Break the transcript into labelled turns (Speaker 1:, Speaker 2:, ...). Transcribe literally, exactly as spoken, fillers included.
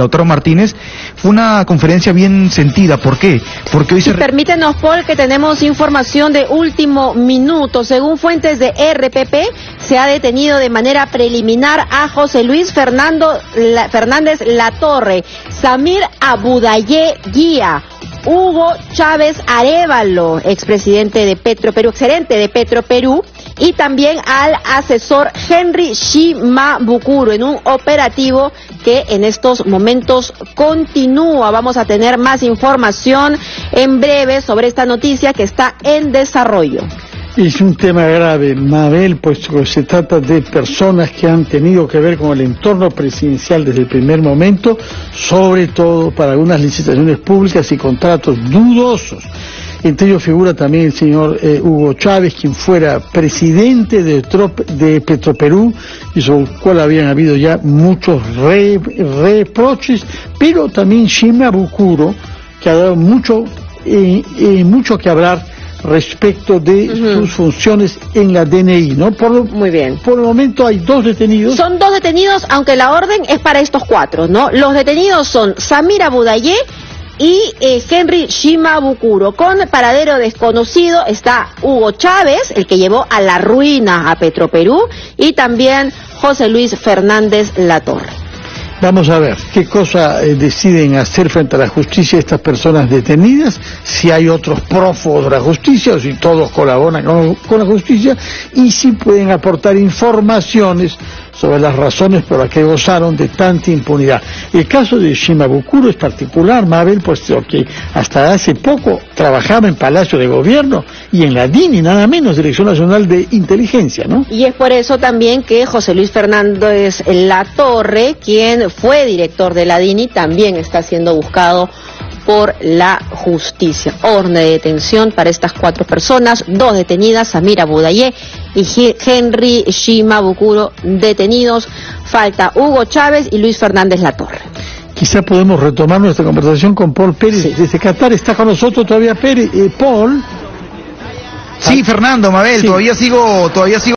Speaker 1: Lautaro Martínez, fue una conferencia bien sentida. ¿Por qué? Porque hoy se...
Speaker 2: Y permítenos, Paul, que tenemos información de último minuto. Según fuentes de R P P, se ha detenido de manera preliminar a José Luis Fernando, la, Fernández Latorre, Samir Abudaye Guía, Hugo Chávez Arévalo, expresidente de Petroperú, exgerente de Petroperú, y también al asesor Henry Shimabukuro, en un operativo que en estos momentos continúa. Vamos a tener más información en breve sobre esta noticia que está en desarrollo.
Speaker 3: Es un tema grave, Mabel, puesto que se trata de personas que han tenido que ver con el entorno presidencial desde el primer momento, sobre todo para algunas licitaciones públicas y contratos dudosos. Entre ellos figura también el señor eh, Hugo Chávez, quien fuera presidente de, Trop, de Petroperú, y sobre el cual habían habido ya muchos re, reproches, pero también Shimabukuro, que ha dado mucho, eh, eh, mucho que hablar respecto de uh-huh. sus funciones en la D N I, ¿no? Por lo,
Speaker 2: Muy bien.
Speaker 3: Por el momento hay dos detenidos.
Speaker 2: Son dos detenidos, aunque la orden es para estos cuatro, ¿no? Los detenidos son Samir Abudaye y eh, Henry Shimabukuro. Con paradero desconocido está Hugo Chávez, el que llevó a la ruina a Petroperú, y también José Luis Fernández Latorre.
Speaker 3: Vamos a ver qué cosa eh, deciden hacer frente a la justicia estas personas detenidas, si hay otros prófugos de la justicia o si todos colaboran con, con la justicia, y si pueden aportar informaciones sobre las razones por las que gozaron de tanta impunidad. El caso de Shimabukuro es particular, Mabel, puesto que hasta hace poco trabajaba en Palacio de Gobierno y en la D I N I, nada menos, Dirección Nacional de Inteligencia, ¿no?
Speaker 2: Y es por eso también que José Luis Fernández Latorre, quien fue director de la D I N I, también está siendo buscado por la justicia. Orden de detención para estas cuatro personas, dos detenidas, Samir Abudaye y Henry Shimabukuro detenidos. Falta Hugo Chávez y Luis Fernández Latorre.
Speaker 3: Quizá podemos retomar nuestra conversación con Paul Pérez. Sí. Desde Qatar está con nosotros todavía Pérez. Eh, Paul.
Speaker 1: Sí, Fernando, Mabel, sí. todavía sigo, todavía sigo